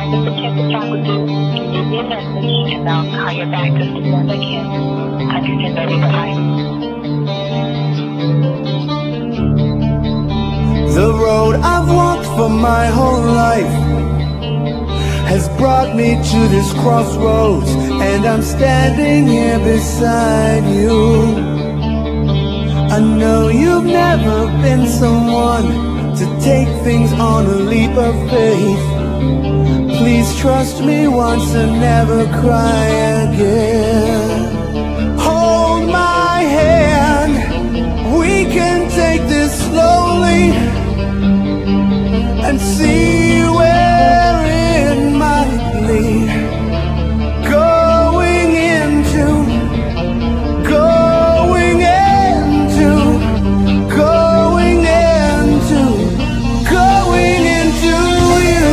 If the tip is wrong with you, leave me a message and I'll call you back as soon as I can. Understand that we're behind. The road I've walked for my whole life has brought me to this crossroads, and I'm standing here beside you. I know you've never been someone to take things on a leap of faith. Please trust me once and never cry again. Hold my hand, we can take this slowly and see where it might lead. Going into you.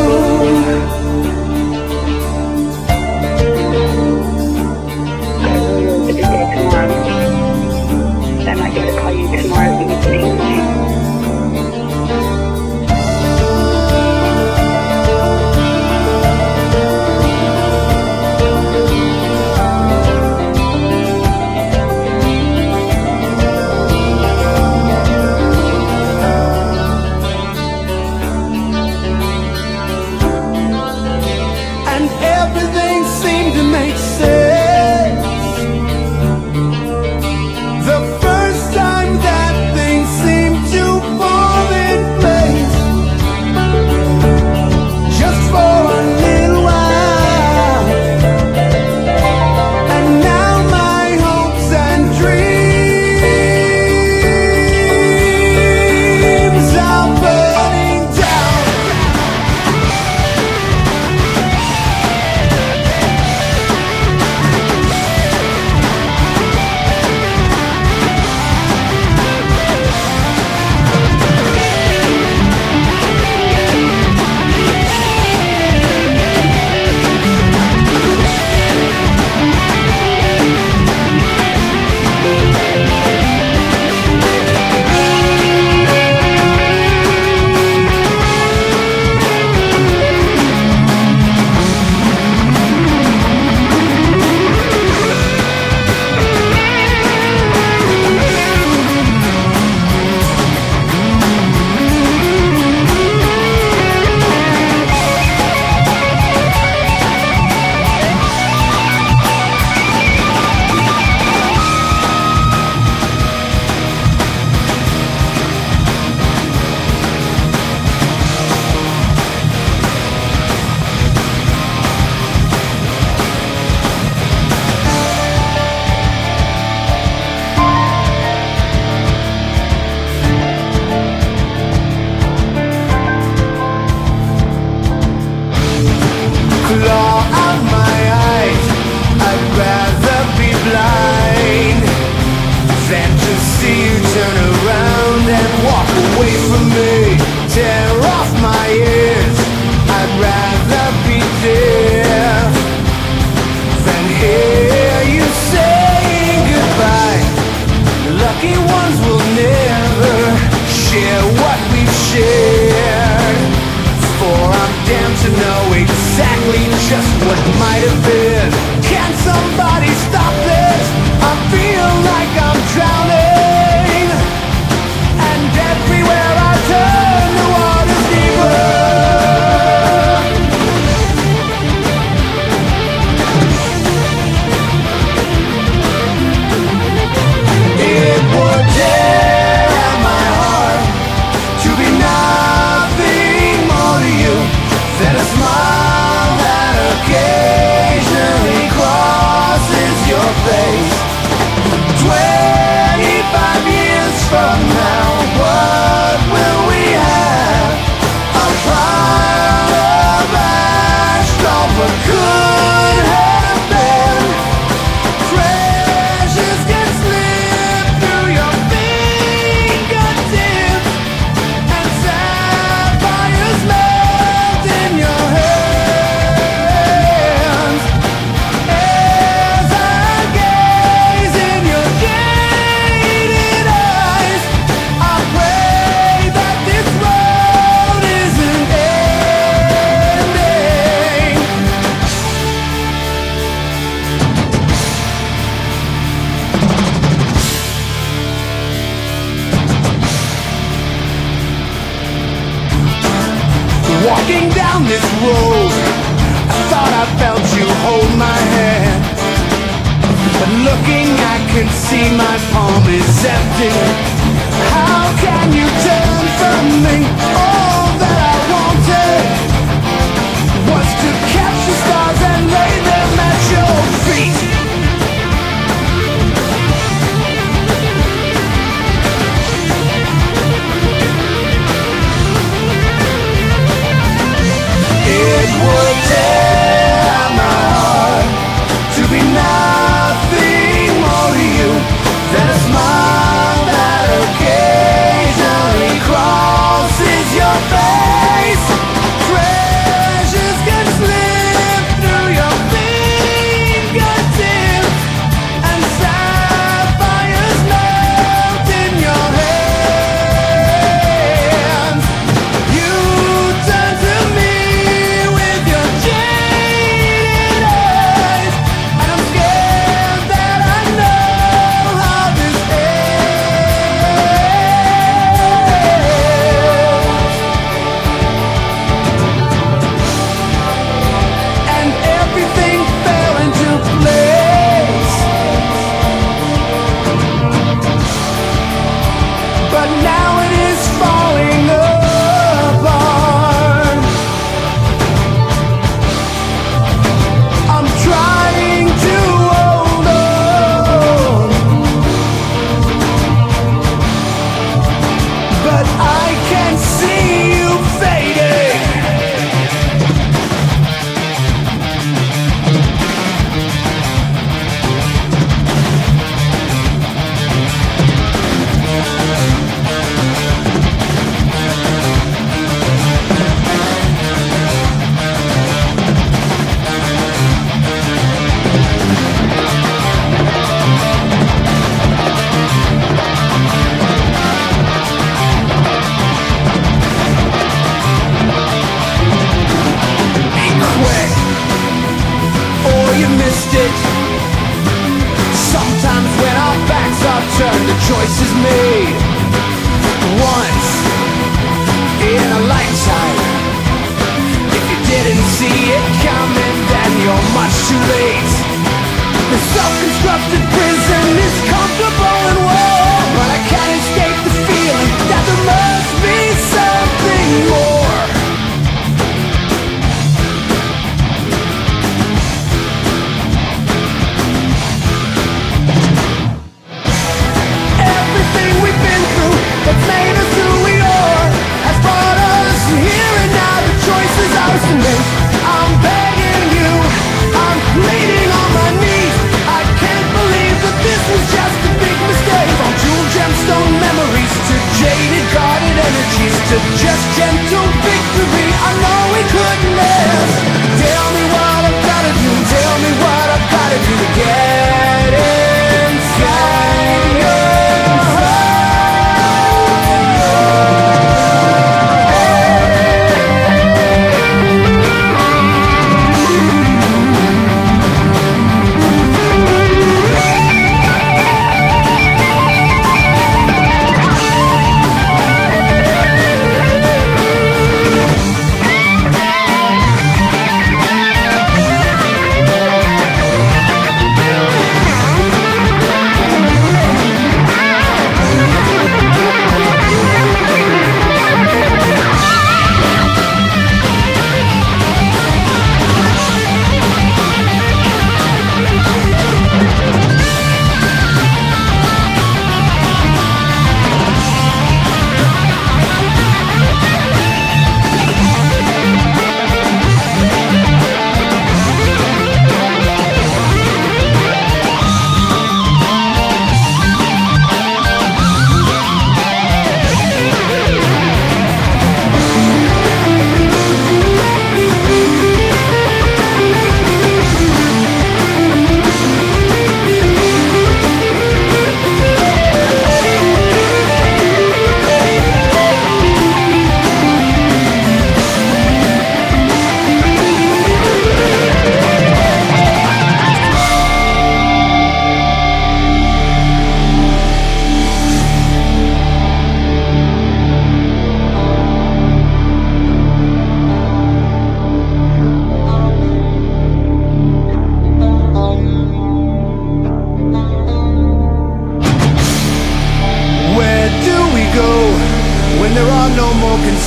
I really hope it's a day tomorrow. I might get to call you tomorrow evening. And everything seemed to make sense the first time that things seemed to fall in place. Just for a little while, and now my hopes and dreams are burning down. Claw out my eyes, I'd rather be blind than to see you turn around and walk away from me. Tear off my ears, I'd rather be deaf than hear you saying goodbye. Lucky ones will never share what we've shared, for I'm damned to know exactly just what might have been. Can somebody stop this? I feel like I'm drowning, and everywhere I turn down this road, I thought I felt you hold my hand. But looking, I can see my palm is empty. How can you turn from me? All that I wanted was to catch the stars and lay them at your feet. It would tear my heart to be nothing more to you than a smile that occasionally crosses your face. Treasures can slip through your fingertips, and sapphires melt in your hands. You turn to me with your jaded eyes, and I'm scared that I know how this ends. And everything fell into place, but now it is falling apart. I'm trying to hold on, but I can see you fading. Be quick, or you missed it. Sometimes when our backs are turned, the choice is made. Once in a lifetime. If you didn't see it coming, then you're much too late. The self-constructed prison is comfortable and warm, but I can't escape the feeling that there must be something more. Everything we've been through that's made us who we are has brought us here, and now the choice is ours to make. I'm begging you, I'm pleading on my knees. I can't believe that this was just a big mistake. From jewel gemstone memories to jaded guarded energies to just gentle victory, I know we couldn't last. Tell me what I've gotta do, tell me what I've gotta do to get inside your heart.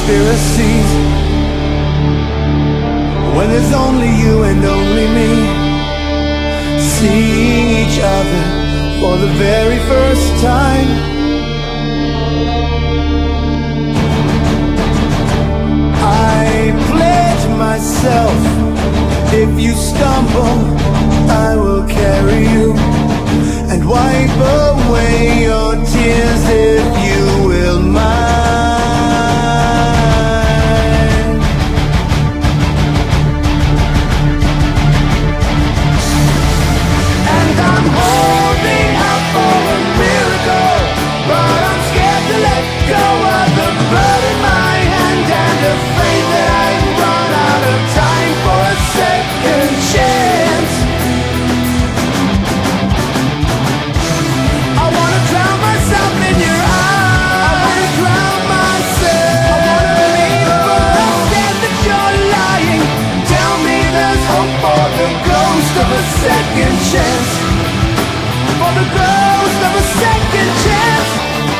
conspiracies, when there's only you and only me, seeing each other for the very first time. I pledge myself, if you stumble, I will carry you and wipe away your tears if you will mind. And I'm holding out for a miracle, but I'm scared to let go of the bird in my hand and afraid that I've run out of time for a second chance. I wanna drown myself in your eyes. I wanna drown myself. I wanna believe, but I'm scared that you're lying. Tell me there's hope for the ghost of a second chance. For the ghost of a second chance.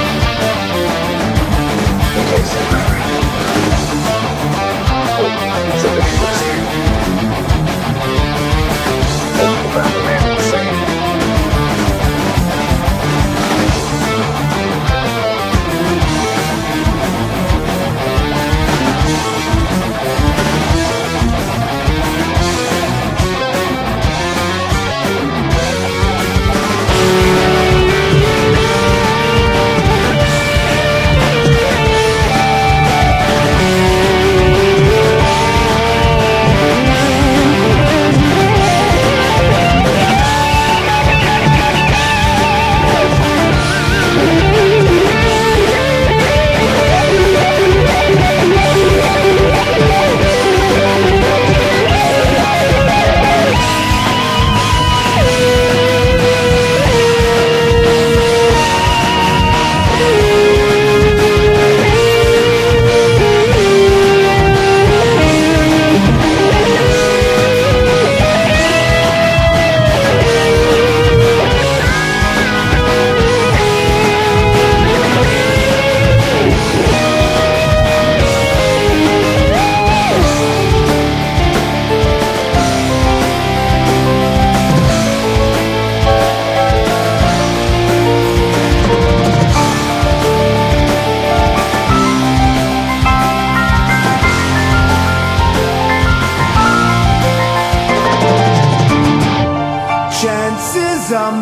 Chances are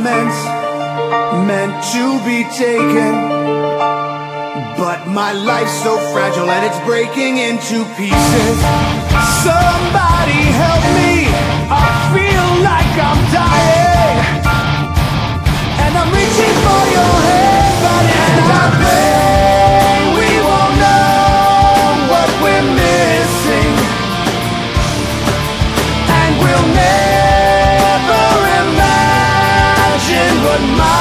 meant to be taken, but my life's so fragile and it's breaking into pieces. Somebody help me, I feel like I'm dying, and I'm reaching for your hand, but and I pray we won't know what we're missing, and we'll never imagine what my